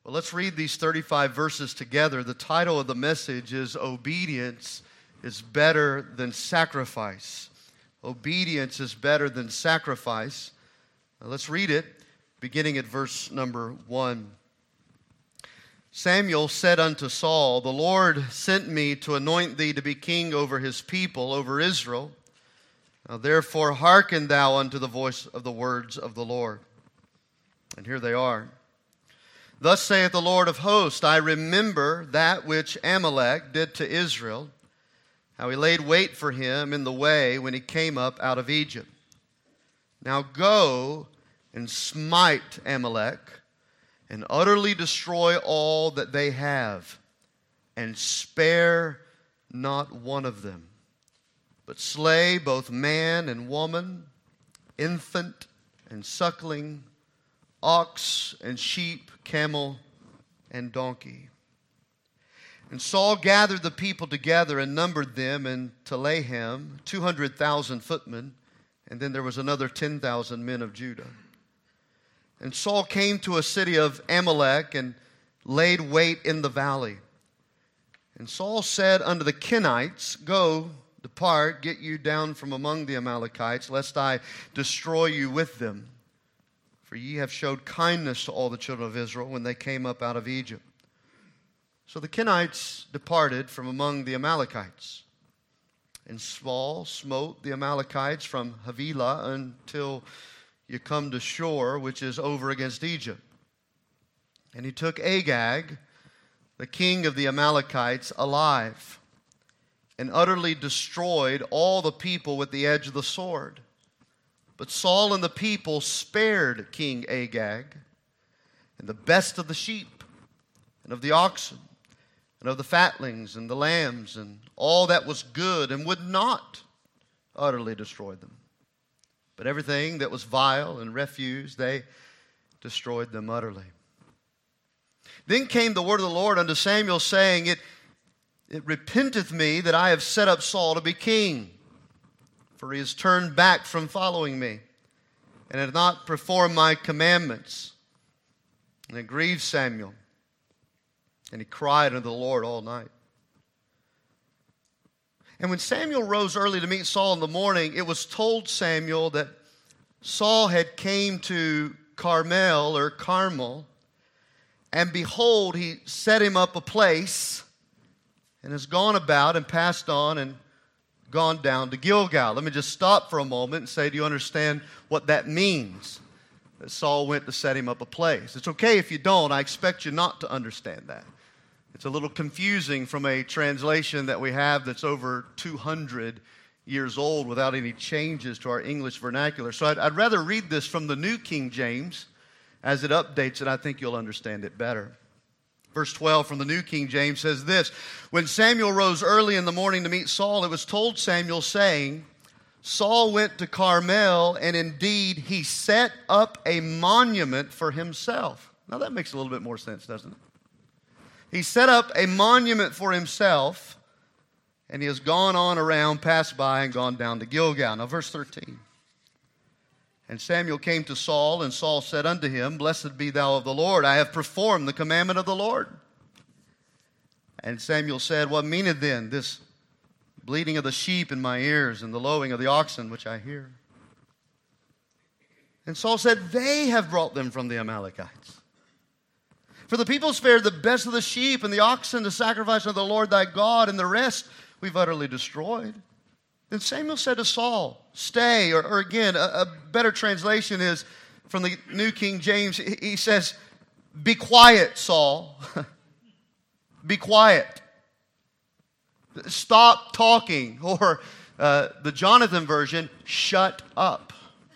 Well, let's read these 35 verses together. The title of the message is Obedience is Better Than Sacrifice. Obedience is better than sacrifice. Now, let's read it, beginning at verse number 1. Samuel said unto Saul, The Lord sent me to anoint thee to be king over his people, over Israel. Now therefore hearken thou unto the voice of the words of the Lord. And here they are. Thus saith the Lord of hosts, I remember that which Amalek did to Israel, how he laid wait for him in the way when he came up out of Egypt. Now go and smite Amalek, and utterly destroy all that they have, and spare not one of them, but slay both man and woman, infant and suckling, ox and sheep, camel and donkey. And Saul gathered the people together and numbered them in Telahem, 200,000 footmen, and then there was another 10,000 men of Judah. And Saul came to a city of Amalek and laid wait in the valley. And Saul said unto the Kenites, Go, depart, get you down from among the Amalekites, lest I destroy you with them. For ye have showed kindness to all the children of Israel when they came up out of Egypt. So the Kenites departed from among the Amalekites. And Saul smote the Amalekites from Havilah until you come to Shur, which is over against Egypt. And he took Agag, the king of the Amalekites, alive, and utterly destroyed all the people with the edge of the sword. But Saul and the people spared King Agag, and the best of the sheep, and of the oxen, and of the fatlings, and the lambs, and all that was good, and would not utterly destroy them. But everything that was vile and refuse, they destroyed them utterly. Then came the word of the Lord unto Samuel, saying, It repenteth me that I have set up Saul to be king. For he has turned back from following me, and hath not performed my commandments. And it grieved Samuel, and he cried unto the Lord all night. And when Samuel rose early to meet Saul in the morning, it was told Samuel that Saul had came to Carmel, or Carmel, and behold, he set him up a place, and has gone about and passed on and gone down to Gilgal. Let me just stop for a moment and say, do you understand what that means? That Saul went to set him up a place. It's okay if you don't. I expect you not to understand that. It's a little confusing from a translation that we have that's over 200 years old without any changes to our English vernacular. So I'd rather read this from the New King James. As it updates it, I think you'll understand it better. Verse 12 from the New King James says this, When Samuel rose early in the morning to meet Saul, it was told Samuel, saying, Saul went to Carmel, and indeed he set up a monument for himself. Now that makes a little bit more sense, doesn't it? He set up a monument for himself, and he has gone on around, passed by, and gone down to Gilgal. Now verse 13. And Samuel came to Saul, and Saul said unto him, Blessed be thou of the Lord, I have performed the commandment of the Lord. And Samuel said, What meaneth then this bleating of the sheep in my ears, and the lowing of the oxen which I hear? And Saul said, They have brought them from the Amalekites. For the people spared the best of the sheep and the oxen to sacrifice unto the Lord thy God, and the rest we've utterly destroyed. Then Samuel said to Saul, Stay, or again, a better translation is from the New King James. He says, Be quiet, Saul. Be quiet. Stop talking. Or the Jonathan version, shut up.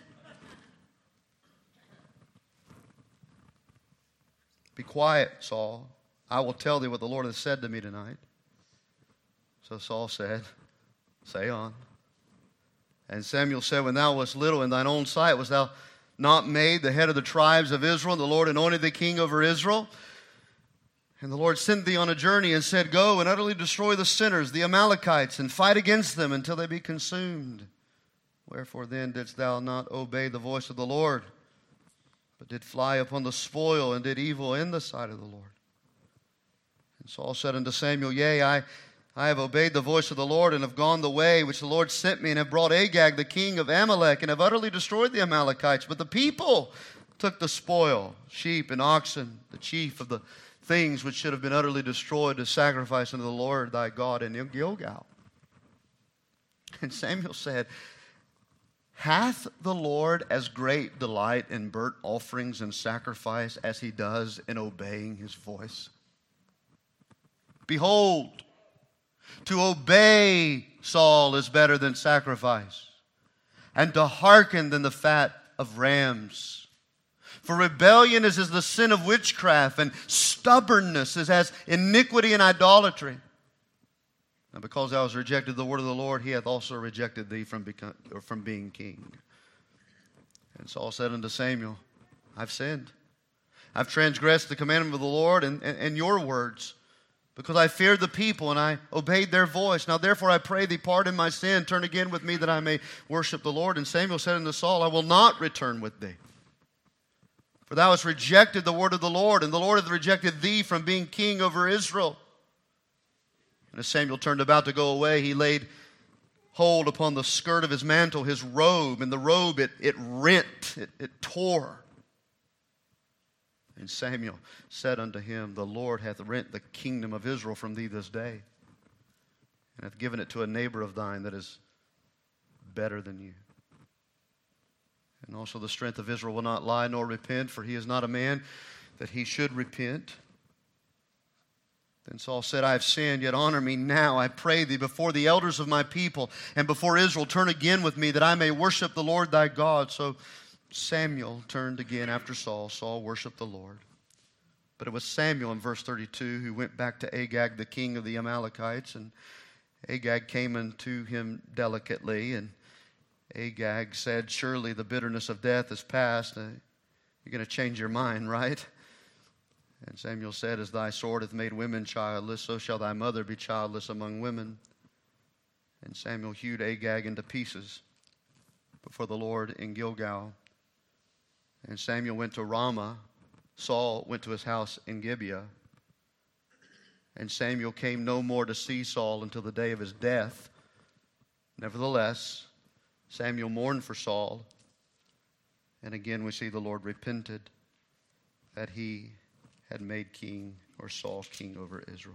Be quiet, Saul. I will tell thee what the Lord has said to me tonight. So Saul said, Say on. And Samuel said, When thou wast little in thine own sight, wast thou not made the head of the tribes of Israel? And the Lord anointed thee king over Israel. And the Lord sent thee on a journey and said, Go and utterly destroy the sinners, the Amalekites, and fight against them until they be consumed. Wherefore then didst thou not obey the voice of the Lord but did fly upon the spoil and did evil in the sight of the Lord. And Saul said unto Samuel, Yea, I have obeyed the voice of the Lord, and have gone the way which the Lord sent me, and have brought Agag the king of Amalek, and have utterly destroyed the Amalekites. But the people took the spoil, sheep and oxen, the chief of the things which should have been utterly destroyed, to sacrifice unto the Lord thy God in Gilgal. And Samuel said, Hath the Lord as great delight in burnt offerings and sacrifice as he does in obeying his voice? Behold, to obey Saul is better than sacrifice, and to hearken than the fat of rams. For rebellion is as the sin of witchcraft, and stubbornness is as iniquity and idolatry. And because thou hast rejected the word of the Lord, he hath also rejected thee from being king. And Saul said unto Samuel, I've sinned. I've transgressed the commandment of the Lord and your words, because I feared the people, and I obeyed their voice. Now therefore I pray thee, pardon my sin. Turn again with me, that I may worship the Lord. And Samuel said unto Saul, I will not return with thee. For thou hast rejected the word of the Lord, and the Lord hath rejected thee from being king over Israel. And as Samuel turned about to go away, he laid hold upon the skirt of his mantle, his robe, and the robe it rent, it tore. And Samuel said unto him, The Lord hath rent the kingdom of Israel from thee this day, and hath given it to a neighbor of thine that is better than you. And also the strength of Israel will not lie nor repent, for he is not a man that he should repent. Then Saul said, I have sinned, yet honor me now, I pray thee, before the elders of my people, and before Israel. Turn again with me, that I may worship the Lord thy God. So Samuel turned again after Saul. Saul worshiped the Lord. But it was Samuel in verse 32 who went back to Agag, the king of the Amalekites. And Agag came unto him delicately. And Agag said, Surely the bitterness of death is past. You're going to change your mind, right? And Samuel said, As thy sword hath made women childless, so shall thy mother be childless among women. And Samuel hewed Agag into pieces before the Lord in Gilgal. And Samuel went to Ramah. Saul went to his house in Gibeah. And Samuel came no more to see Saul until the day of his death. Nevertheless, Samuel mourned for Saul. And again we see the Lord repented that he had made king, or Saul, king over Israel.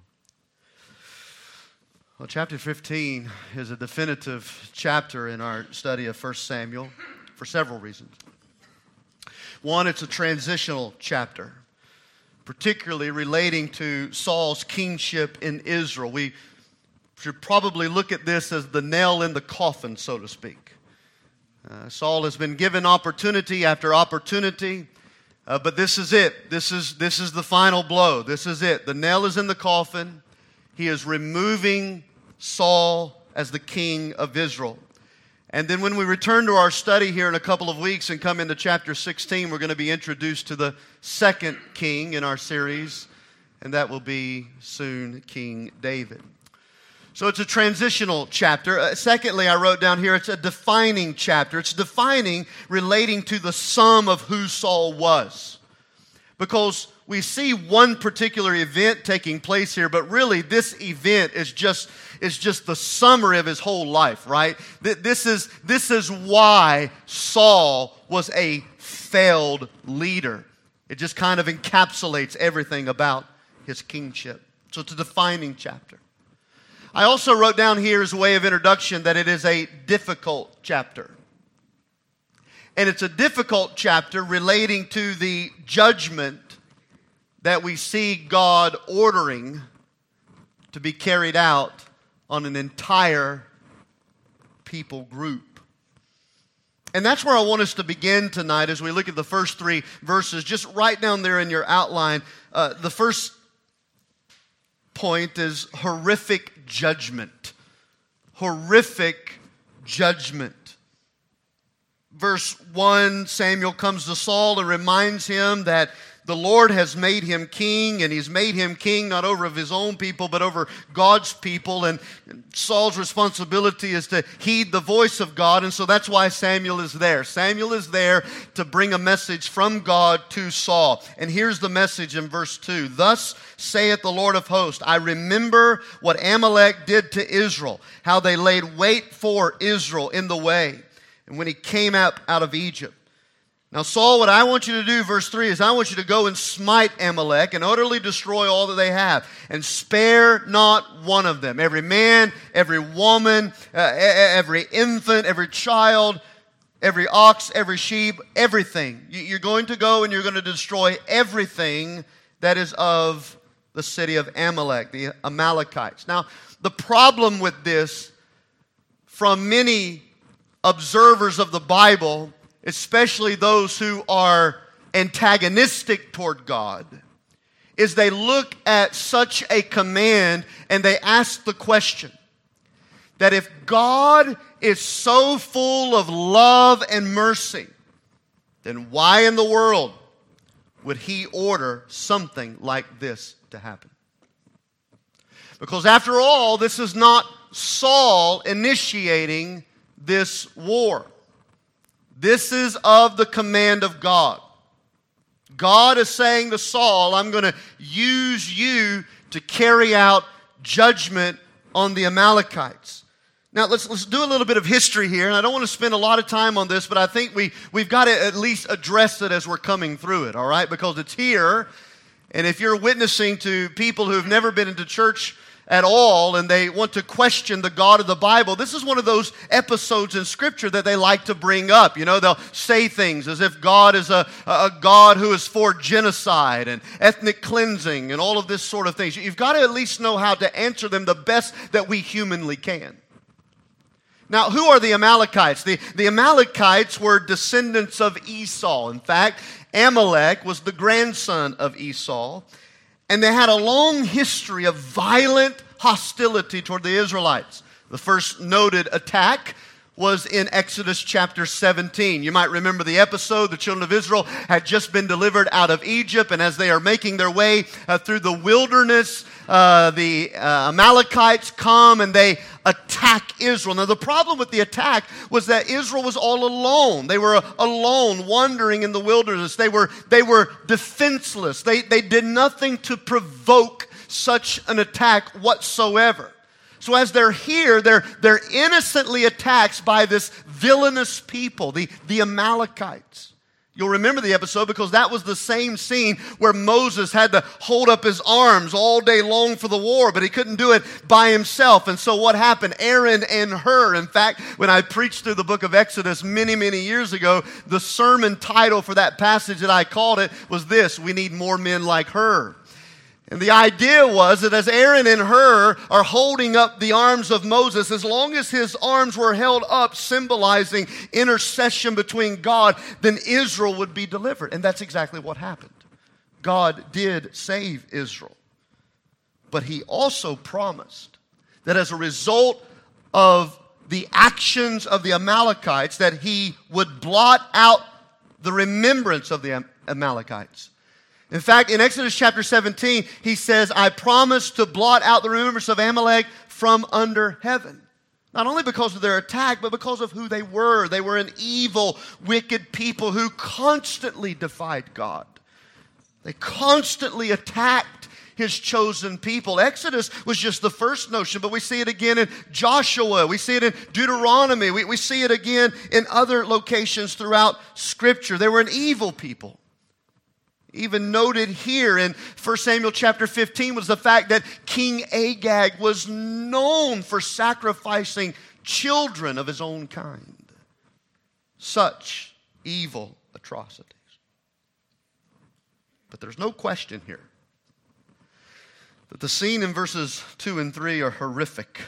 Well, chapter 15 is a definitive chapter in our study of 1 Samuel for several reasons. One, it's a transitional chapter, particularly relating to Saul's kingship in Israel. We should probably look at this as the nail in the coffin, so to speak. Saul has been given opportunity after opportunity, but this is it. This is the final blow. This is it. The nail is in the coffin. He is removing Saul as the king of Israel. And then when we return to our study here in a couple of weeks and come into chapter 16, we're going to be introduced to the second king in our series, and that will be soon King David. So it's a transitional chapter. Secondly, I wrote down here, it's a defining chapter. It's defining relating to the sum of who Saul was. Because we see one particular event taking place here, but really this event is just the summary of his whole life, right? This is why Saul was a failed leader. It just kind of encapsulates everything about his kingship. So it's a defining chapter. I also wrote down here as a way of introduction that it is a difficult chapter. And it's a difficult chapter relating to the judgment that we see God ordering to be carried out on an entire people group. And that's where I want us to begin tonight as we look at the first three verses. Just write down there in your outline, the first point is horrific judgment. Horrific judgment. Verse 1, Samuel comes to Saul and reminds him that The Lord has made him king, and he's made him king not over of his own people, but over God's people. And Saul's responsibility is to heed the voice of God, and so that's why Samuel is there. Samuel is there to bring a message from God to Saul. And here's the message in verse 2. Thus saith the Lord of hosts, I remember what Amalek did to Israel, how they laid wait for Israel in the way, and when he came out of Egypt. Now, Saul, what I want you to do, verse 3, is I want you to go and smite Amalek and utterly destroy all that they have, and spare not one of them. Every man, every woman, every infant, every child, every ox, every sheep, everything. You're going to go and you're going to destroy everything that is of the city of Amalek, the Amalekites. Now, the problem with this, from many observers of the Bible, especially those who are antagonistic toward God, is they look at such a command and they ask the question that if God is so full of love and mercy, then why in the world would he order something like this to happen? Because after all, this is not Saul initiating this war. This is of the command of God. God is saying to Saul, I'm going to use you to carry out judgment on the Amalekites. Now, let's do a little bit of history here, and I don't want to spend a lot of time on this, but I think we've got to at least address it as we're coming through it, all right? Because it's here, and if you're witnessing to people who have never been into church at all, and they want to question the God of the Bible, this is one of those episodes in Scripture that they like to bring up. You know, they'll say things as if God is a God who is for genocide and ethnic cleansing and all of this sort of things. You've got to at least know how to answer them the best that we humanly can. Now, who are the Amalekites? The Amalekites were descendants of Esau. In fact, Amalek was the grandson of Esau. And they had a long history of violent hostility toward the Israelites. The first noted attack was in Exodus chapter 17. You might remember the episode. The children of Israel had just been delivered out of Egypt, and as they are making their way through the wilderness, the Amalekites come and they attack Israel. Now, the problem with the attack was that Israel was all alone. They were alone, wandering in the wilderness. They were defenseless. They did nothing to provoke such an attack whatsoever. So as they're here, they're innocently attacked by this villainous people, the Amalekites. You'll remember the episode because that was the same scene where Moses had to hold up his arms all day long for the war, but he couldn't do it by himself. And so what happened? Aaron and Hur. In fact, when I preached through the book of Exodus many, many years ago, the sermon title for that passage that I called it was this: we need more men like Hur. And the idea was that as Aaron and Hur are holding up the arms of Moses, as long as his arms were held up, symbolizing intercession between God, then Israel would be delivered. And that's exactly what happened. God did save Israel. But he also promised that as a result of the actions of the Amalekites, that he would blot out the remembrance of the Amalekites. In fact, in Exodus chapter 17, he says, I promise to blot out the remembrance of Amalek from under heaven. Not only because of their attack, but because of who they were. They were an evil, wicked people who constantly defied God. They constantly attacked his chosen people. Exodus was just the first notion, but we see it again in Joshua. We see it in Deuteronomy. We see it again in other locations throughout Scripture. They were an evil people. Even noted here in 1 Samuel chapter 15 was the fact that King Agag was known for sacrificing children of his own kind. Such evil atrocities. But there's no question here that the scene in verses 2 and 3 are horrific.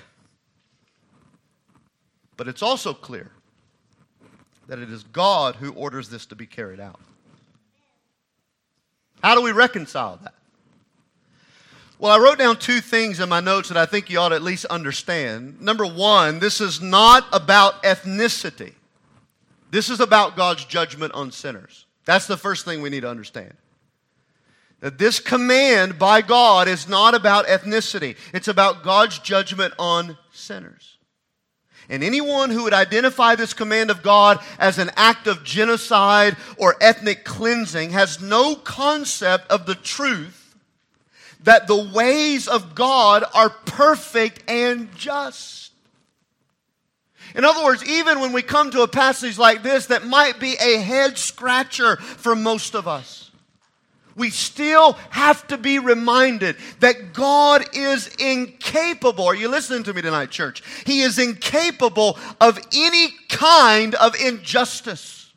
But it's also clear that it is God who orders this to be carried out. How do we reconcile that? Well, I wrote down two things in my notes that I think you ought to at least understand. Number one, this is not about ethnicity. This is about God's judgment on sinners. That's the first thing we need to understand. that this command by God is not about ethnicity. It's about God's judgment on sinners. And anyone who would identify this command of God as an act of genocide or ethnic cleansing has no concept of the truth that the ways of God are perfect and just. In other words, even when we come to a passage like this that might be a head scratcher for most of us, we still have to be reminded that God is incapable. Are you listening to me tonight, church? He is incapable of any kind of injustice.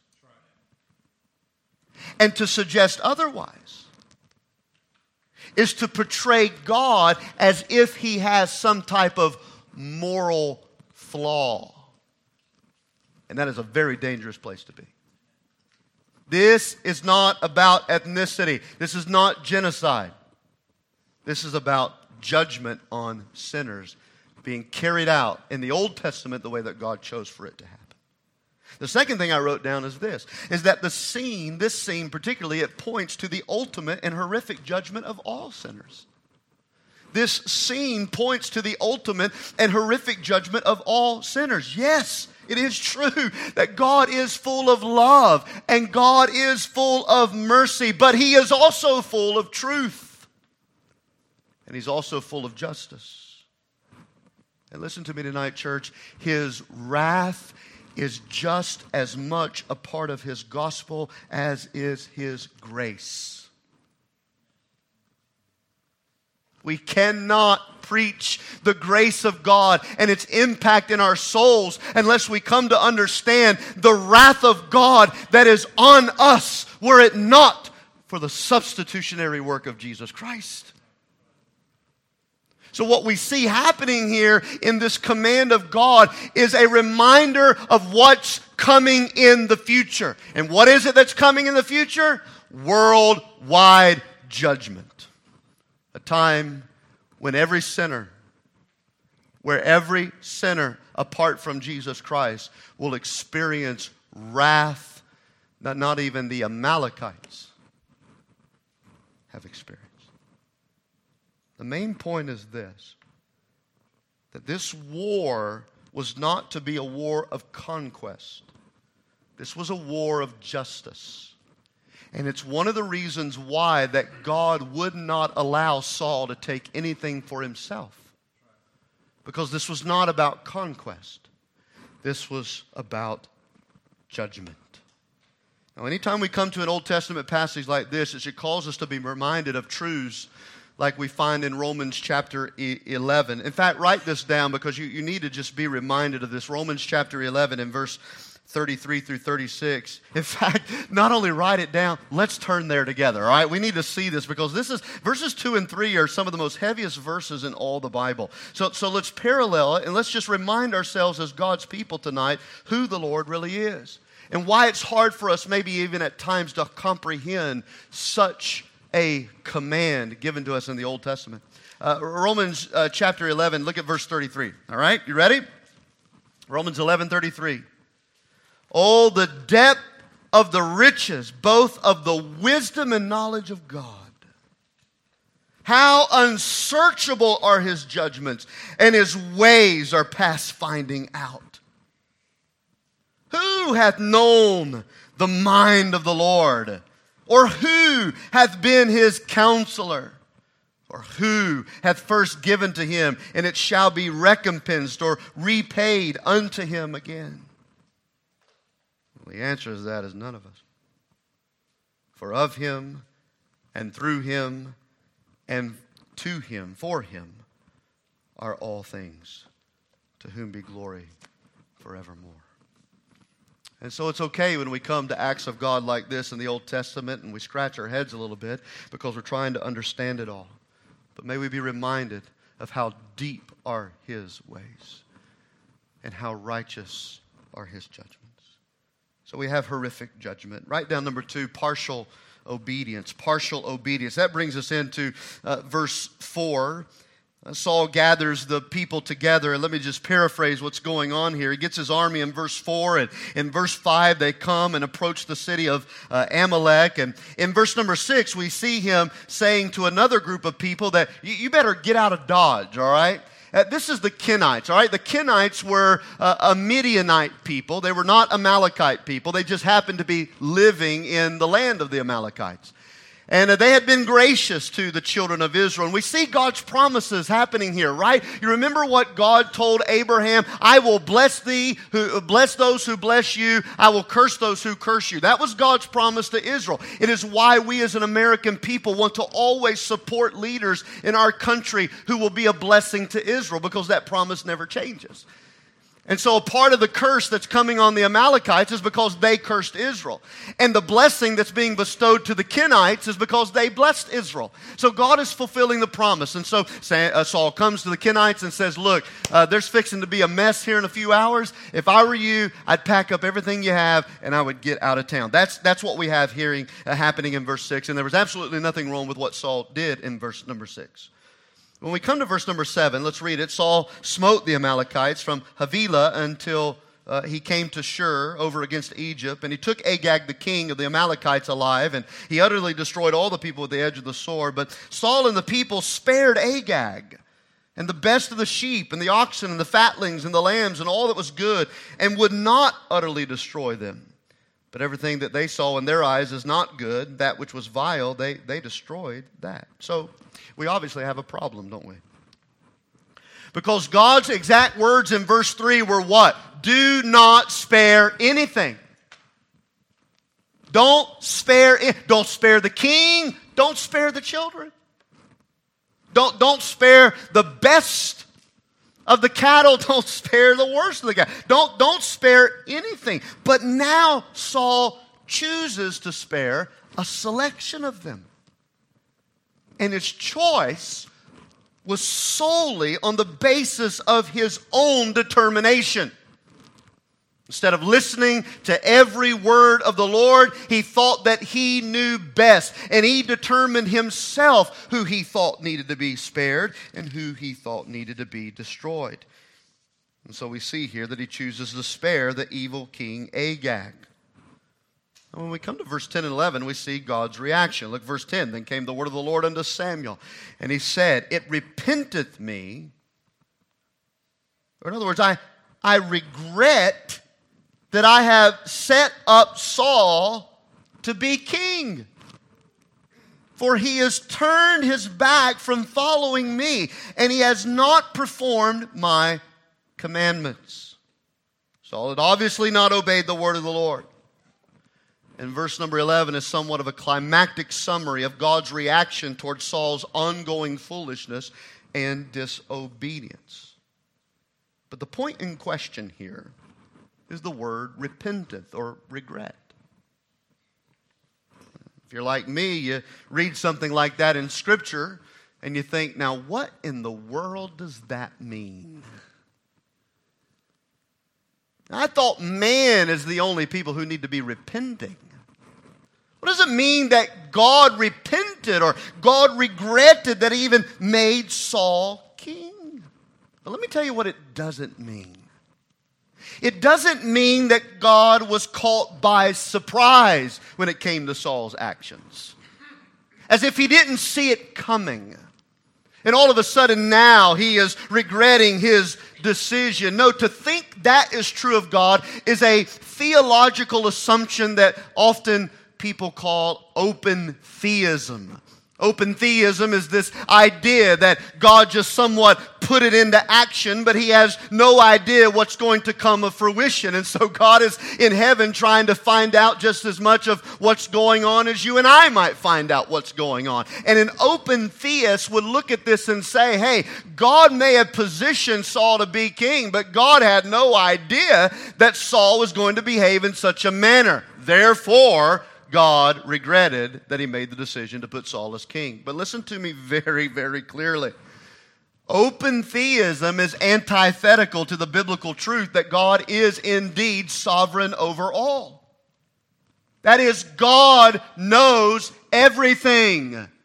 And to suggest otherwise is to portray God as if He has some type of moral flaw. And that is a very dangerous place to be. This is not about ethnicity. This is not genocide. This is about judgment on sinners being carried out in the Old Testament the way that God chose for it to happen. The second thing I wrote down is this, is that this scene particularly, it points to the ultimate and horrific judgment of all sinners. This scene points to the ultimate and horrific judgment of all sinners. Yes, it is true that God is full of love and God is full of mercy, but He is also full of truth. And He's also full of justice. And listen to me tonight, church. His wrath is just as much a part of His gospel as is His grace. We cannot preach the grace of God and its impact in our souls unless we come to understand the wrath of God that is on us were it not for the substitutionary work of Jesus Christ. So what we see happening here in this command of God is a reminder of what's coming in the future. And what is it that's coming in the future? Worldwide judgment. A time when every sinner apart from Jesus Christ will experience wrath that not even the Amalekites have experienced. The main point is this, that this war was not to be a war of conquest. This was a war of justice. And it's one of the reasons why that God would not allow Saul to take anything for himself. Because this was not about conquest. This was about judgment. Now, anytime we come to an Old Testament passage like this, it should cause us to be reminded of truths like we find in Romans chapter 11. In fact, write this down because you need to just be reminded of this. Romans chapter 11 and verse 33 through 36. In fact, not only write it down, let's turn there together, all right? We need to see this because this is, verses 2 and 3 are some of the most heaviest verses in all the Bible. So let's parallel it and let's just remind ourselves as God's people tonight who the Lord really is and why it's hard for us maybe even at times to comprehend such a command given to us in the Old Testament. Romans chapter 11, look at verse 33, all right? You ready? Romans 11:33. Oh, the depth of the riches, both of the wisdom and knowledge of God. How unsearchable are His judgments, and His ways are past finding out. Who hath known the mind of the Lord? Or who hath been His counselor? Or who hath first given to Him, and it shall be recompensed or repaid unto Him again? The answer to that is none of us. For of Him, and through Him, and to Him, for Him, are all things, to whom be glory forevermore. And so it's okay when we come to acts of God like this in the Old Testament and we scratch our heads a little bit because we're trying to understand it all. But may we be reminded of how deep are His ways and how righteous are His judgments. So we have horrific judgment. Write down number 2, partial obedience. Partial obedience. That brings us into verse 4. Saul gathers the people together, and let me just paraphrase what's going on here. He gets his army in verse 4, and in verse 5 they come and approach the city of Amalek. And in verse number 6 we see him saying to another group of people that you better get out of Dodge, all right? This is the Kenites, all right? The Kenites were a Midianite people. They were not Amalekite people. They just happened to be living in the land of the Amalekites. And they had been gracious to the children of Israel. And we see God's promises happening here, right? You remember what God told Abraham? I will bless thee, bless those who bless you. I will curse those who curse you. That was God's promise to Israel. It is why we as an American people want to always support leaders in our country who will be a blessing to Israel, because that promise never changes. And so a part of the curse that's coming on the Amalekites is because they cursed Israel. And the blessing that's being bestowed to the Kenites is because they blessed Israel. So God is fulfilling the promise. And so Saul comes to the Kenites and says, look, there's fixing to be a mess here in a few hours. If I were you, I'd pack up everything you have and I would get out of town. That's what we have happening in verse 6. And there was absolutely nothing wrong with what Saul did in verse number 6. When we come to verse number 7, let's read it. Saul smote the Amalekites from Havilah until he came to Shur over against Egypt. And he took Agag, the king of the Amalekites, alive. And he utterly destroyed all the people with the edge of the sword. But Saul and the people spared Agag and the best of the sheep and the oxen and the fatlings and the lambs and all that was good, and would not utterly destroy them. But everything that they saw in their eyes is not good. That which was vile, they destroyed that. So we obviously have a problem, don't we? Because God's exact words in verse 3 were what? Do not spare anything. Don't spare the king. Don't spare the children. Don't spare the best of the cattle. Don't spare the worst of the cattle. Don't spare anything. But now Saul chooses to spare a selection of them. And his choice was solely on the basis of his own determination. Instead of listening to every word of the Lord, he thought that he knew best. And he determined himself who he thought needed to be spared and who he thought needed to be destroyed. And so we see here that he chooses to spare the evil king Agag. And when we come to verse 10 and 11, we see God's reaction. Look, verse 10. Then came the word of the Lord unto Samuel, and he said, it repenteth me. Or in other words, I regret that I have set up Saul to be king. For he has turned his back from following me, and he has not performed my commandments. Saul had obviously not obeyed the word of the Lord. And verse number 11 is somewhat of a climactic summary of God's reaction towards Saul's ongoing foolishness and disobedience. But the point in question here is the word repenteth or regret. If you're like me, you read something like that in Scripture and you think, now what in the world does that mean? I thought man is the only people who need to be repenting. What does it mean that God repented or God regretted that he even made Saul king? But let me tell you what it doesn't mean. It doesn't mean that God was caught by surprise when it came to Saul's actions. As if he didn't see it coming. And all of a sudden now he is regretting his decision. No, to think that is true of God is a theological assumption that often people call open theism. Open theism is this idea that God just somewhat put it into action, but he has no idea what's going to come of fruition. And so God is in heaven trying to find out just as much of what's going on as you and I might find out what's going on. And an open theist would look at this and say, hey, God may have positioned Saul to be king, but God had no idea that Saul was going to behave in such a manner. Therefore, God regretted that he made the decision to put Saul as king. But listen to me very, very clearly. Open theism is antithetical to the biblical truth that God is indeed sovereign over all. That is, God knows everything.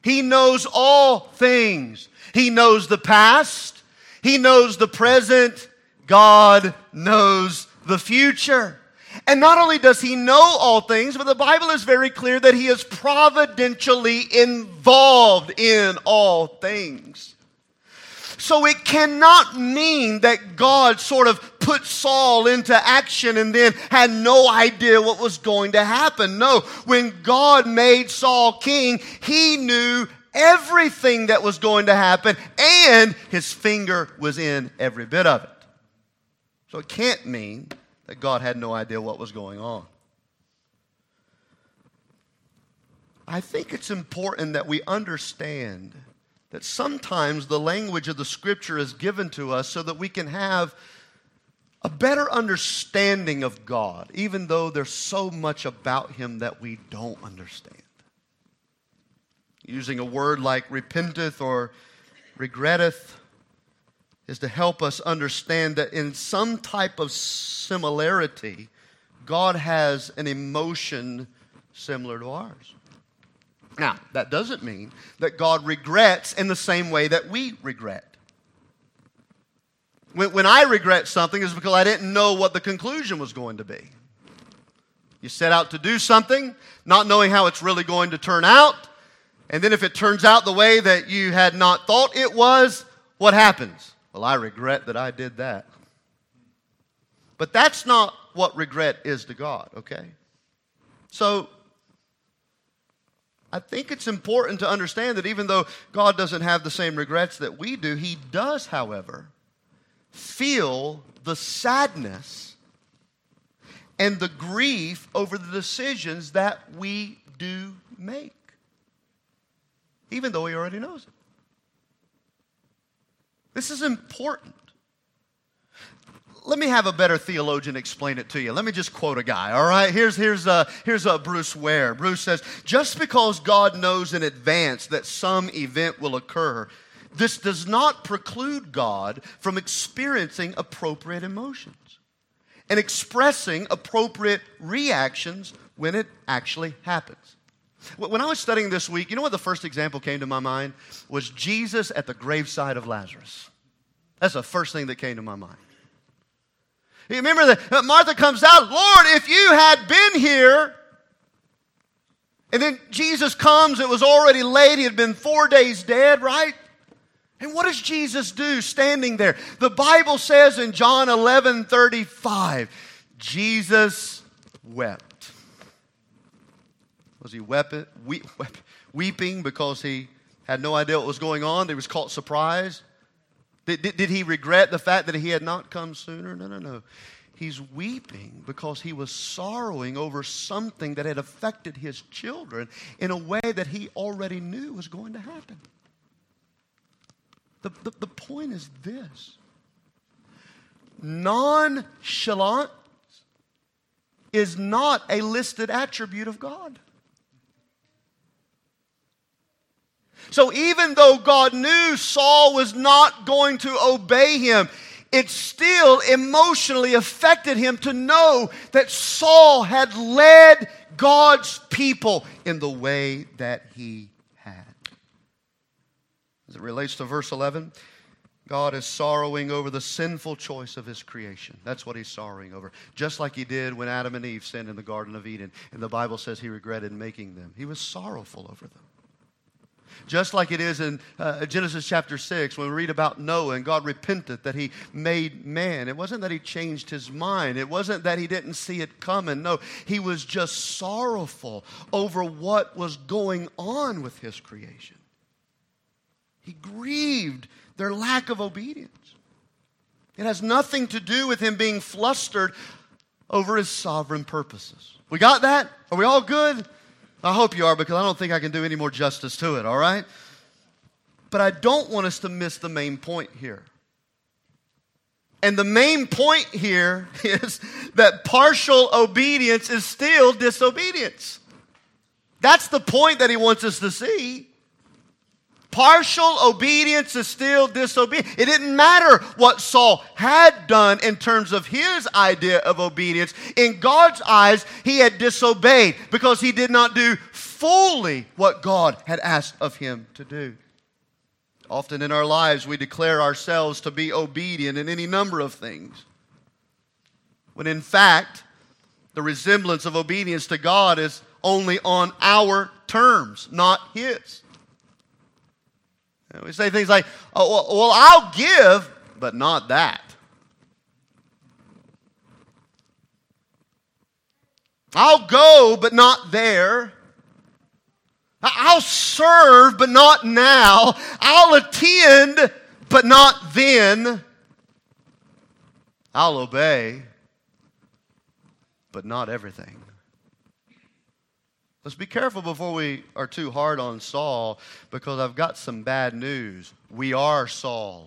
He knows all things. He knows the past. He knows the present. God knows the future. And not only does He know all things, but the Bible is very clear that He is providentially involved in all things. So it cannot mean that God sort of put Saul into action and then had no idea what was going to happen. No, when God made Saul king, He knew everything that was going to happen, and His finger was in every bit of it. So it can't mean that God had no idea what was going on. I think it's important that we understand that sometimes the language of the Scripture is given to us so that we can have a better understanding of God, even though there's so much about Him that we don't understand. Using a word like repenteth or regretteth is to help us understand that in some type of similarity, God has an emotion similar to ours. Now, that doesn't mean that God regrets in the same way that we regret. When I regret something, it's because I didn't know what the conclusion was going to be. You set out to do something, not knowing how it's really going to turn out, and then if it turns out the way that you had not thought it was, what happens? Well, I regret that I did that. But that's not what regret is to God, okay? So, I think it's important to understand that even though God doesn't have the same regrets that we do, He does, however, feel the sadness and the grief over the decisions that we do make, even though He already knows it. This is important. Let me have a better theologian explain it to you. Let me just quote a guy, all right? Here's Bruce Ware. Bruce says, just because God knows in advance that some event will occur, this does not preclude God from experiencing appropriate emotions and expressing appropriate reactions when it actually happens. When I was studying this week, you know what the first example came to my mind? Was Jesus at the graveside of Lazarus. That's the first thing that came to my mind. You remember that Martha comes out, Lord, if you had been here. And then Jesus comes, it was already late, he had been 4 days dead, right? And what does Jesus do standing there? The Bible says in John 11:35, Jesus wept. Was he weeping because he had no idea what was going on? He was caught surprise? Did he regret the fact that he had not come sooner? No. He's weeping because he was sorrowing over something that had affected his children in a way that he already knew was going to happen. The point is this. Nonchalance is not a listed attribute of God. So even though God knew Saul was not going to obey him, it still emotionally affected him to know that Saul had led God's people in the way that he had. As it relates to verse 11, God is sorrowing over the sinful choice of His creation. That's what He's sorrowing over. Just like He did when Adam and Eve sinned in the Garden of Eden. And the Bible says He regretted making them. He was sorrowful over them. Just like it is in Genesis chapter 6 when we read about Noah and God repented that he made man. It wasn't that he changed his mind. It wasn't that he didn't see it coming. No, he was just sorrowful over what was going on with his creation. He grieved their lack of obedience. It has nothing to do with him being flustered over his sovereign purposes. We got that? Are we all good? I hope you are, because I don't think I can do any more justice to it, all right? But I don't want us to miss the main point here. And the main point here is that partial obedience is still disobedience. That's the point that he wants us to see. Partial obedience is still disobedience. It didn't matter what Saul had done in terms of his idea of obedience. In God's eyes, he had disobeyed because he did not do fully what God had asked of him to do. Often in our lives, we declare ourselves to be obedient in any number of things, when in fact, the resemblance of obedience to God is only on our terms, not His. And we say things like, oh, well, I'll give, but not that. I'll go, but not there. I'll serve, but not now. I'll attend, but not then. I'll obey, but not everything. Let's be careful before we are too hard on Saul, because I've got some bad news. We are Saul.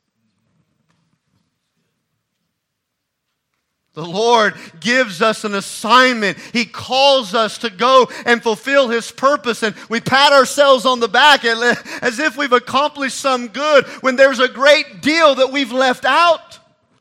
The Lord gives us an assignment. He calls us to go and fulfill His purpose, and we pat ourselves on the back as if we've accomplished some good when there's a great deal that we've left out.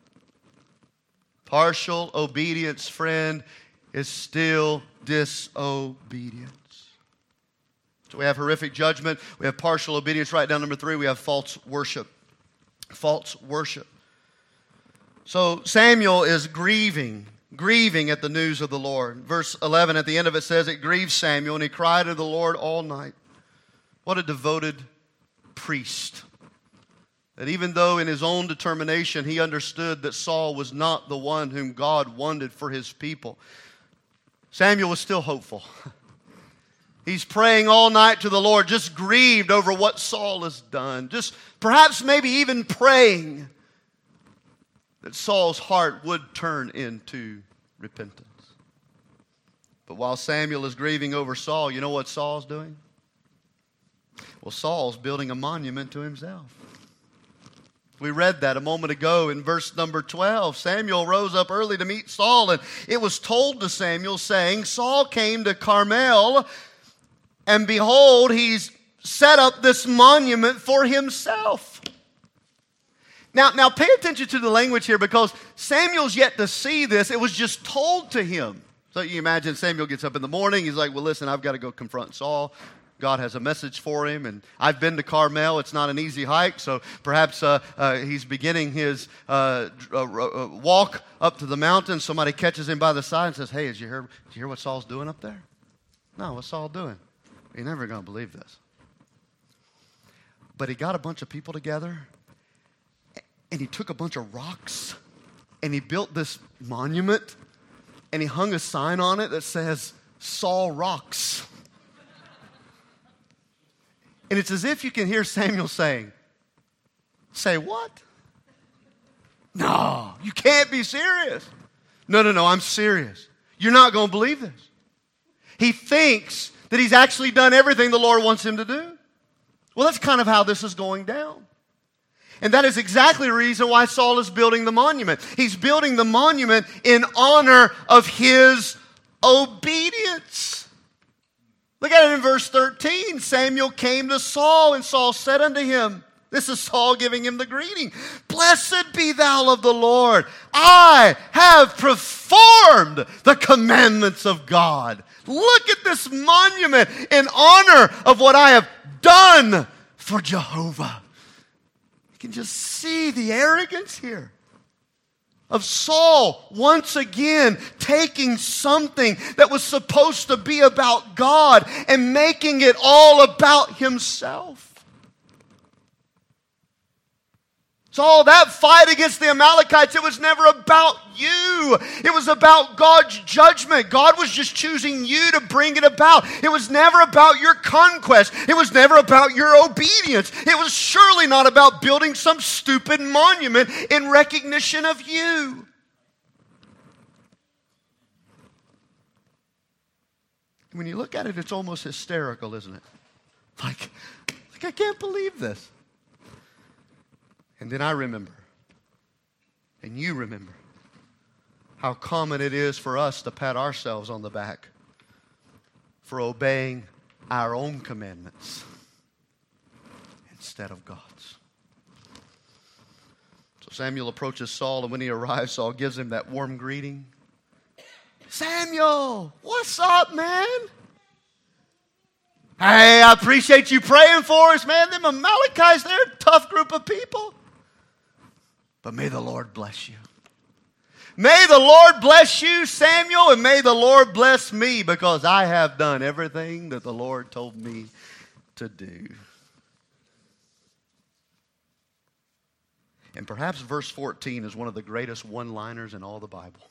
Partial obedience, friend, is still disobedience. So we have horrific judgment. We have partial obedience. Write down number 3. We have false worship. False worship. So Samuel is grieving at the news of the Lord. Verse 11 at the end of it says, it grieved Samuel, and he cried to the Lord all night. What a devoted priest. That even though in his own determination he understood that Saul was not the one whom God wanted for his people, Samuel was still hopeful. He's praying all night to the Lord, just grieved over what Saul has done. Just perhaps maybe even praying that Saul's heart would turn into repentance. But while Samuel is grieving over Saul, you know what Saul's doing? Well, Saul's building a monument to himself. We read that a moment ago in verse number 12. Samuel rose up early to meet Saul, and it was told to Samuel, saying, Saul came to Carmel, and behold, he's set up this monument for himself. Now pay attention to the language here, because Samuel's yet to see this. It was just told to him. So you imagine Samuel gets up in the morning. He's like, well, listen, I've got to go confront Saul. God has a message for him. And I've been to Carmel. It's not an easy hike. So perhaps he's beginning his walk up to the mountain. Somebody catches him by the side and says, hey, did you hear what Saul's doing up there? No, what's Saul doing? You're never going to believe this. But he got a bunch of people together, and he took a bunch of rocks, and he built this monument, and he hung a sign on it that says, Saul rocks. And it's as if you can hear Samuel saying, say what? No, you can't be serious. No, I'm serious. You're not going to believe this. He thinks that he's actually done everything the Lord wants him to do. Well, that's kind of how this is going down. And that is exactly the reason why Saul is building the monument. He's building the monument in honor of his obedience. Look at it in verse 13. Samuel came to Saul, and Saul said unto him, this is Saul giving him the greeting, blessed be thou of the Lord. I have performed the commandments of God. Look at this monument in honor of what I have done for Jehovah. You can just see the arrogance here of Saul once again taking something that was supposed to be about God and making it all about himself. Saul, that fight against the Amalekites, it was never about you. It was about God's judgment. God was just choosing you to bring it about. It was never about your conquest. It was never about your obedience. It was surely not about building some stupid monument in recognition of you. When you look at it, it's almost hysterical, isn't it? Like I can't believe this. And then I remember, and you remember, how common it is for us to pat ourselves on the back for obeying our own commandments instead of God's. So Samuel approaches Saul, and when he arrives, Saul gives him that warm greeting. Samuel, what's up, man? Hey, I appreciate you praying for us, man. Them Amalekites, they're a tough group of people. But may the Lord bless you. May the Lord bless you, Samuel, and may the Lord bless me, because I have done everything that the Lord told me to do. And perhaps verse 14 is one of the greatest one-liners in all the Bible.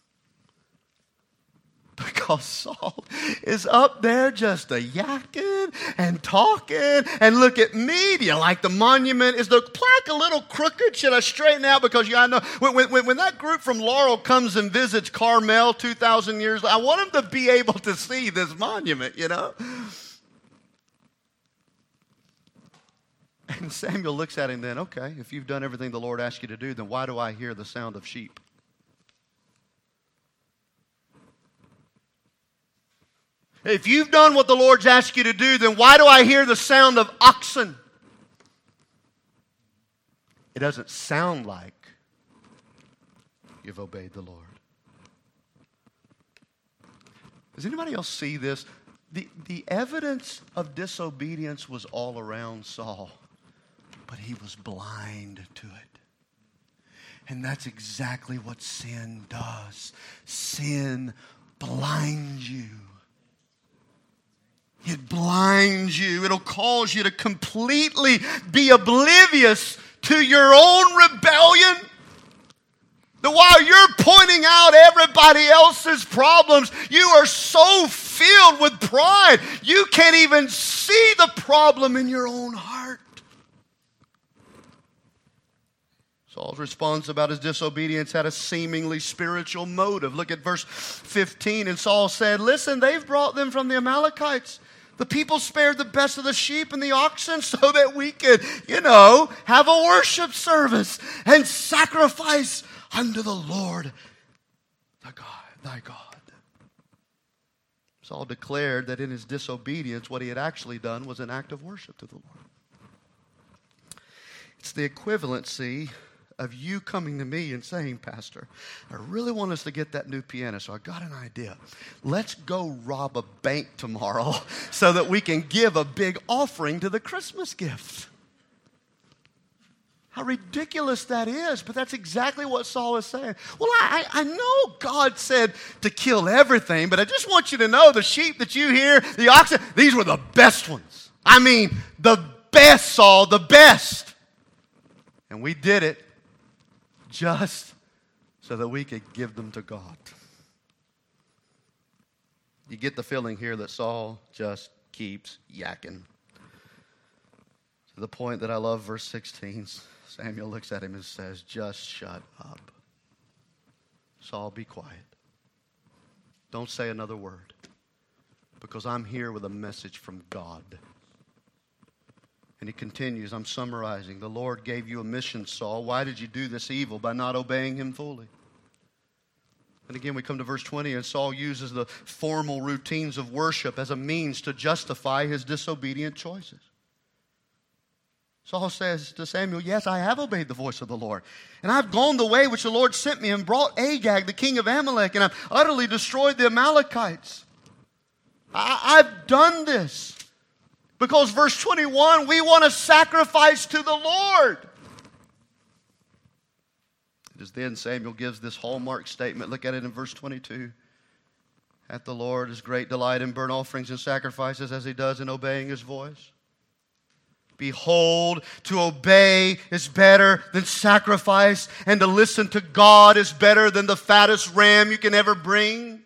Because Saul is up there just yakking and talking. And look at me. Do you like the monument? Is the plaque a little crooked? Should I straighten out? Because I know when that group from Laurel comes and visits Carmel 2,000 years later, I want them to be able to see this monument, you know. And Samuel looks at him then, okay, if you've done everything the Lord asked you to do, then why do I hear the sound of sheep? If you've done what the Lord's asked you to do, then why do I hear the sound of oxen? It doesn't sound like you've obeyed the Lord. Does anybody else see this? The evidence of disobedience was all around Saul, but he was blind to it. And that's exactly what sin does. Sin blinds you. It blinds you. It'll cause you to completely be oblivious to your own rebellion. That while you're pointing out everybody else's problems, you are so filled with pride, you can't even see the problem in your own heart. Saul's response about his disobedience had a seemingly spiritual motive. Look at verse 15. And Saul said, listen, they've brought them from the Amalekites. The people spared the best of the sheep and the oxen so that we could, have a worship service and sacrifice unto the Lord thy God. Saul declared that in his disobedience, what he had actually done was an act of worship to the Lord. It's the equivalency of you coming to me and saying, Pastor, I really want us to get that new piano, so I got an idea. Let's go rob a bank tomorrow so that we can give a big offering to the Christmas gift. How ridiculous that is, but that's exactly what Saul is saying. Well, I know God said to kill everything, but I just want you to know the sheep that you hear, the oxen, these were the best ones. I mean, the best, Saul, the best. And we did it just so that we could give them to God. You get the feeling here that Saul just keeps yakking. To the point that I love verse 16. Samuel looks at him and says, just shut up. Saul, be quiet. Don't say another word, because I'm here with a message from God. And he continues, I'm summarizing. The Lord gave you a mission, Saul. Why did you do this evil? By not obeying him fully. And again, we come to verse 20, and Saul uses the formal routines of worship as a means to justify his disobedient choices. Saul says to Samuel, yes, I have obeyed the voice of the Lord. And I've gone the way which the Lord sent me and brought Agag, the king of Amalek, and I've utterly destroyed the Amalekites. I've done this. Because verse 21, we want to sacrifice to the Lord. It is then Samuel gives this hallmark statement. Look at it in verse 22. Hath the Lord his great delight in burnt offerings and sacrifices as he does in obeying his voice? Behold, to obey is better than sacrifice, and to listen to God is better than the fattest ram you can ever bring.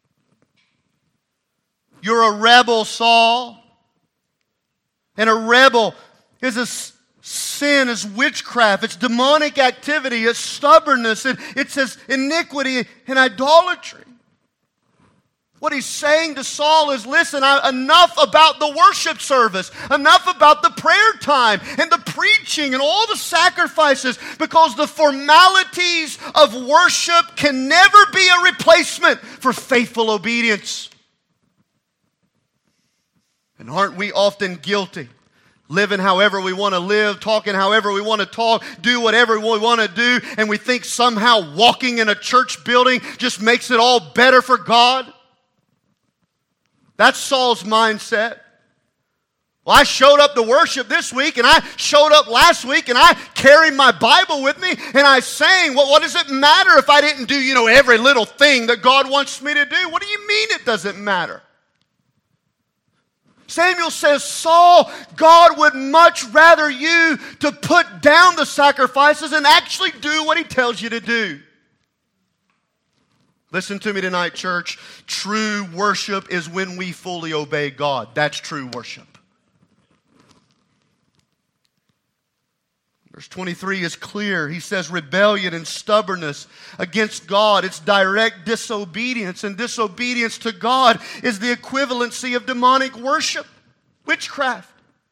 You're a rebel, Saul. And a rebel is a sin, is witchcraft, it's demonic activity, it's stubbornness, it's his iniquity and idolatry. What he's saying to Saul is, listen, enough about the worship service, enough about the prayer time and the preaching and all the sacrifices, because the formalities of worship can never be a replacement for faithful obedience. And aren't we often guilty? Living however we want to live, talking however we want to talk, do whatever we want to do, and we think somehow walking in a church building just makes it all better for God? That's Saul's mindset. Well, I showed up to worship this week, and I showed up last week, and I carried my Bible with me, and I sang. Well, what does it matter if I didn't do, every little thing that God wants me to do? What do you mean it doesn't matter? Samuel says, Saul, God would much rather you to put down the sacrifices and actually do what He tells you to do. Listen to me tonight, church. True worship is when we fully obey God. That's true worship. Verse 23 is clear. He says rebellion and stubbornness against God. It's direct disobedience. And disobedience to God is the equivalency of demonic worship, witchcraft.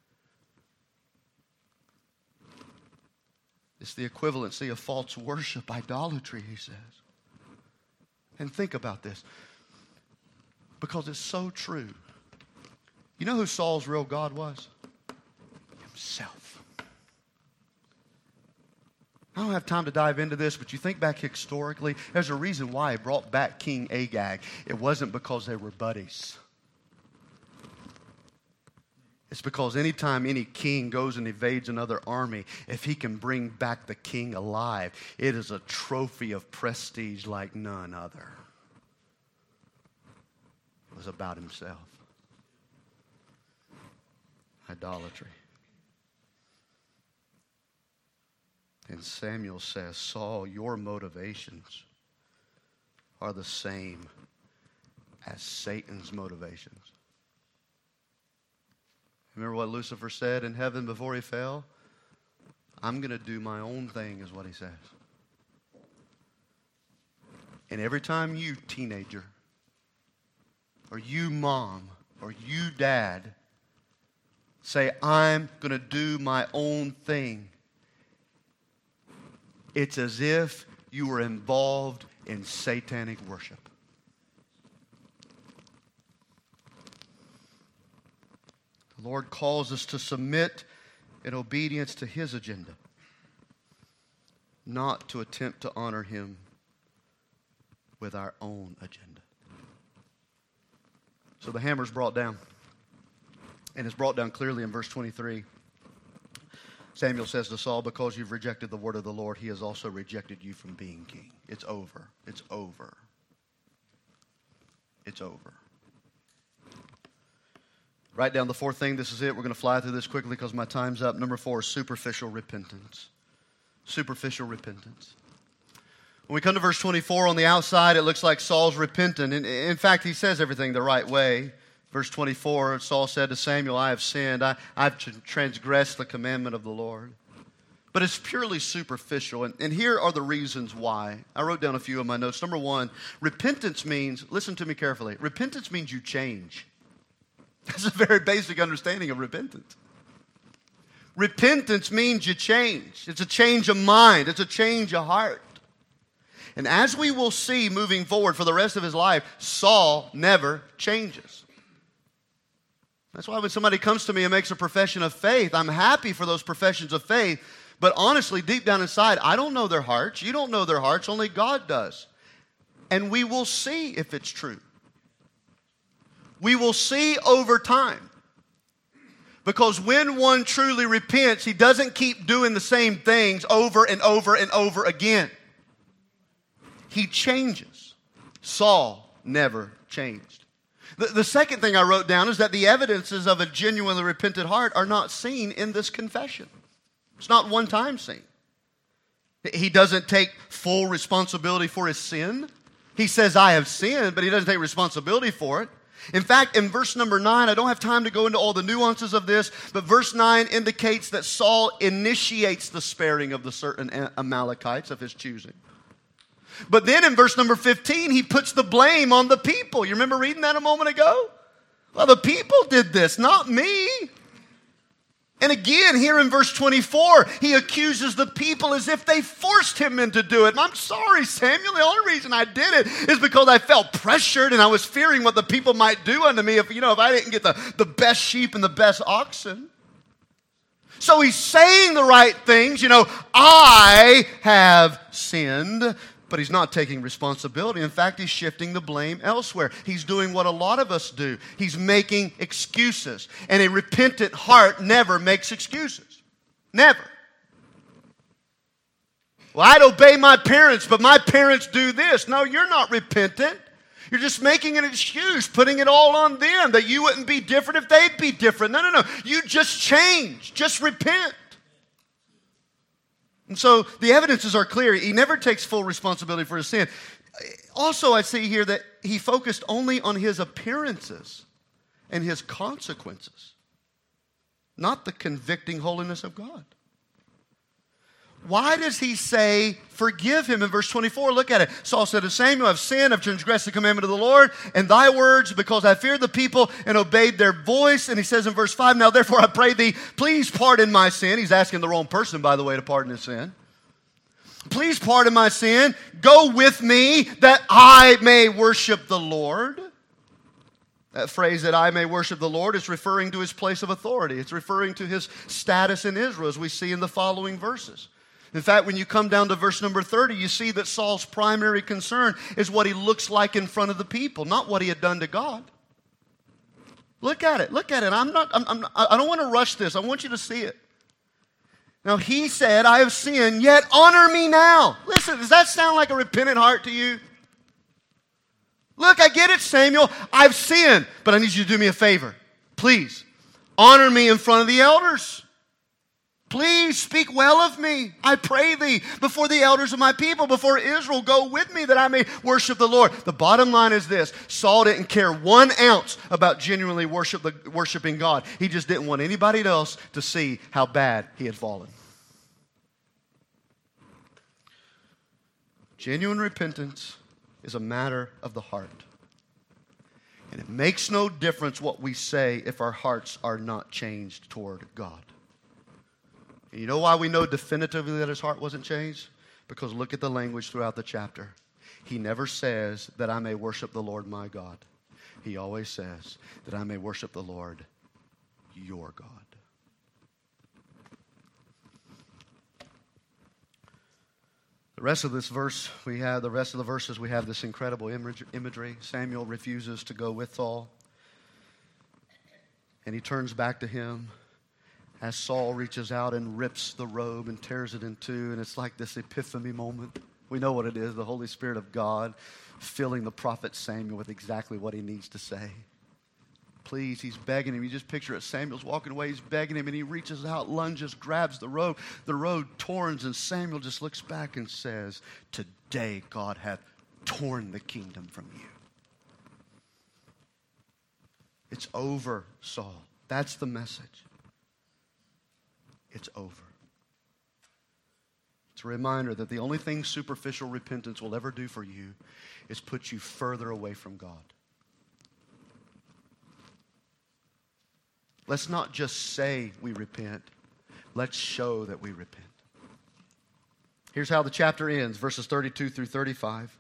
It's the equivalency of false worship, idolatry, he says. And think about this, because it's so true. You know who Saul's real God was? Himself. I don't have time to dive into this, but you think back historically, there's a reason why he brought back King Agag. It wasn't because they were buddies. It's because anytime any king goes and evades another army, if he can bring back the king alive, it is a trophy of prestige like none other. It was about himself. Idolatry. And Samuel says, Saul, your motivations are the same as Satan's motivations. Remember what Lucifer said in heaven before he fell? I'm going to do my own thing, is what he says. And every time you, teenager, or you, mom, or you, dad, say, I'm going to do my own thing, it's as if you were involved in satanic worship. The Lord calls us to submit in obedience to His agenda, not to attempt to honor Him with our own agenda. So the hammer's brought down, and it's brought down clearly in verse 23. Samuel says to Saul, because you've rejected the word of the Lord, He has also rejected you from being king. It's over. It's over. It's over. Write down the fourth thing. This is it. We're going to fly through this quickly because my time's up. Number 4 is superficial repentance. Superficial repentance. When we come to verse 24, on the outside, it looks like Saul's repentant. In fact, he says everything the right way. Verse 24, Saul said to Samuel, I have sinned. I've transgressed the commandment of the Lord. But it's purely superficial. And here are the reasons why. I wrote down a few of my notes. Number 1, repentance means, listen to me carefully, repentance means you change. That's a very basic understanding of repentance. Repentance means you change. It's a change of mind. It's a change of heart. And as we will see moving forward for the rest of his life, Saul never changes. That's why when somebody comes to me and makes a profession of faith, I'm happy for those professions of faith. But honestly, deep down inside, I don't know their hearts. You don't know their hearts. Only God does. And we will see if it's true. We will see over time. Because when one truly repents, he doesn't keep doing the same things over and over and over again. He changes. Saul never changed. The second thing I wrote down is that the evidences of a genuinely repentant heart are not seen in this confession. It's not one time seen. He doesn't take full responsibility for his sin. He says, I have sinned, but he doesn't take responsibility for it. In fact, in verse number 9, I don't have time to go into all the nuances of this, but verse 9 indicates that Saul initiates the sparing of the certain Amalekites of his choosing. But then in verse number 15, he puts the blame on the people. You remember reading that a moment ago? Well, the people did this, not me. And again, here in verse 24, he accuses the people as if they forced him into do it. And I'm sorry, Samuel, the only reason I did it is because I felt pressured and I was fearing what the people might do unto me if I didn't get the best sheep and the best oxen. So he's saying the right things. I have sinned. but he's not taking responsibility. In fact, he's shifting the blame elsewhere. He's doing what a lot of us do. He's making excuses. And a repentant heart never makes excuses. Never. Well, I'd obey my parents, but my parents do this. No, you're not repentant. You're just making an excuse, putting it all on them, that you wouldn't be different if they'd be different. No. You just change. Just repent. And so the evidences are clear. He never takes full responsibility for his sin. Also, I see here that he focused only on his appearances and his consequences, not the convicting holiness of God. Why does he say, forgive him in verse 24? Look at it. Saul said to Samuel, I've sinned, I've transgressed the commandment of the Lord and thy words, because I feared the people and obeyed their voice. And he says in verse 5, now therefore I pray thee, please pardon my sin. He's asking the wrong person, by the way, to pardon his sin. Please pardon my sin. Go with me that I may worship the Lord. That phrase, that I may worship the Lord, is referring to his place of authority. It's referring to his status in Israel, as we see in the following verses. In fact, when you come down to verse number 30, you see that Saul's primary concern is what he looks like in front of the people, not what he had done to God. Look at it. Look at it. I don't want to rush this. I want you to see it. Now, he said, I have sinned, yet honor me now. Listen, does that sound like a repentant heart to you? Look, I get it, Samuel. I've sinned, but I need you to do me a favor. Please, honor me in front of the elders. Please speak well of me, I pray thee, before the elders of my people, before Israel. Go with me that I may worship the Lord. The bottom line is this. Saul didn't care 1 ounce about genuinely worshiping God. He just didn't want anybody else to see how bad he had fallen. Genuine repentance is a matter of the heart. And it makes no difference what we say if our hearts are not changed toward God. And you know why we know definitively that his heart wasn't changed? Because look at the language throughout the chapter. He never says that I may worship the Lord my God. He always says that I may worship the Lord your God. The rest of this verse, the rest of the verses, we have this incredible imagery. Samuel refuses to go with Saul. And he turns back to him as Saul reaches out and rips the robe and tears it in two. And it's like this epiphany moment. We know what it is, the Holy Spirit of God filling the prophet Samuel with exactly what he needs to say. Please, he's begging him. You just picture it. Samuel's walking away. He's begging him, and he reaches out, lunges, grabs the robe. The robe torns, and Samuel just looks back and says, today God hath torn the kingdom from you. It's over, Saul. That's the message. It's over. It's a reminder that the only thing superficial repentance will ever do for you is put you further away from God. Let's not just say we repent. Let's show that we repent. Here's how the chapter ends, verses 32 through 35.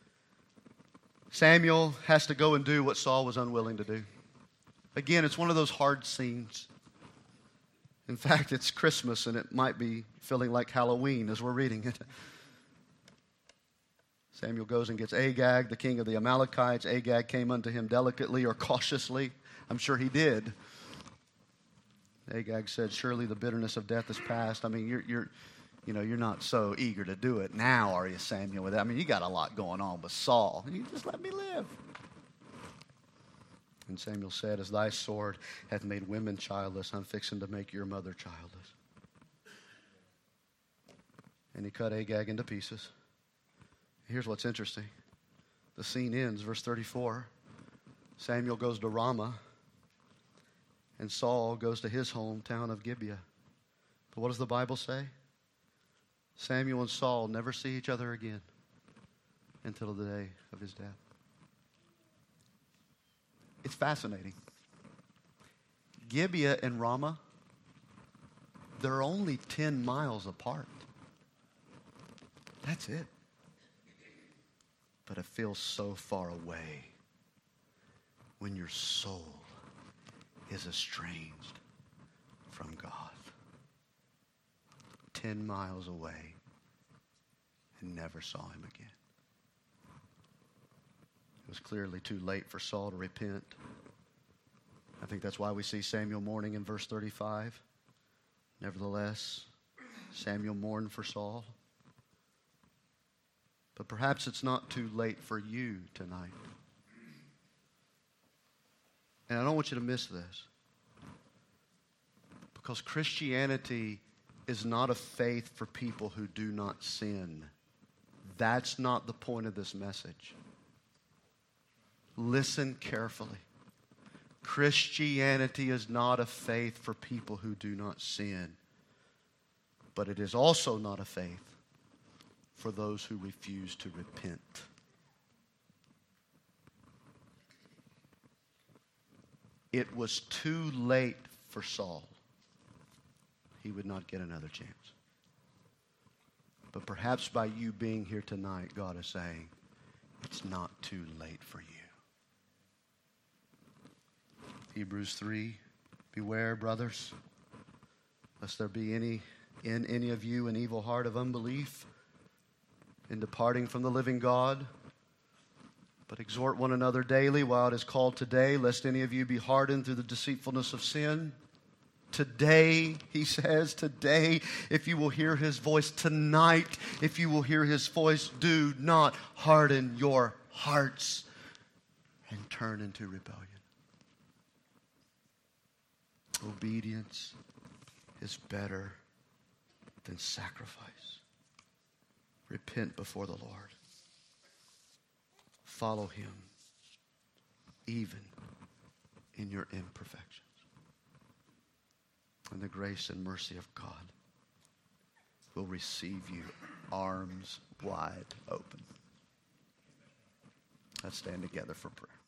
Samuel has to go and do what Saul was unwilling to do. Again, it's one of those hard scenes. In fact, it's Christmas, and it might be feeling like Halloween as we're reading it. Samuel goes and gets Agag, the king of the Amalekites. Agag came unto him delicately or cautiously. I'm sure he did. Agag said, surely the bitterness of death is past. I mean, you're not so eager to do it now, are you, Samuel? With that? I mean, you got a lot going on with Saul. You just let me live. And Samuel said, as thy sword hath made women childless, I'm fixing to make your mother childless. And he cut Agag into pieces. Here's what's interesting. The scene ends, verse 34. Samuel goes to Ramah, and Saul goes to his hometown of Gibeah. But what does the Bible say? Samuel and Saul never see each other again until the day of his death. It's fascinating. Gibeah and Ramah, they're only 10 miles apart. That's it. But it feels so far away when your soul is estranged from God. 10 miles away and never saw him again. was clearly too late for Saul to repent. I think that's why we see Samuel mourning in verse 35. Nevertheless, Samuel mourned for Saul. But perhaps it's not too late for you tonight. And I don't want you to miss this. Because Christianity is not a faith for people who do not sin. That's not the point of this message. Listen carefully. Christianity is not a faith for people who do not sin. But it is also not a faith for those who refuse to repent. It was too late for Saul. He would not get another chance. But perhaps by you being here tonight, God is saying, it's not too late for you. Hebrews 3, beware, brothers, lest there be in any of you an evil heart of unbelief in departing from the living God. But exhort one another daily while it is called today, lest any of you be hardened through the deceitfulness of sin. Today, he says, today, if you will hear his voice, tonight, if you will hear his voice, do not harden your hearts and turn into rebellion. Obedience is better than sacrifice. Repent before the Lord. Follow him, even in your imperfections. And the grace and mercy of God will receive you arms wide open. Let's stand together for prayer.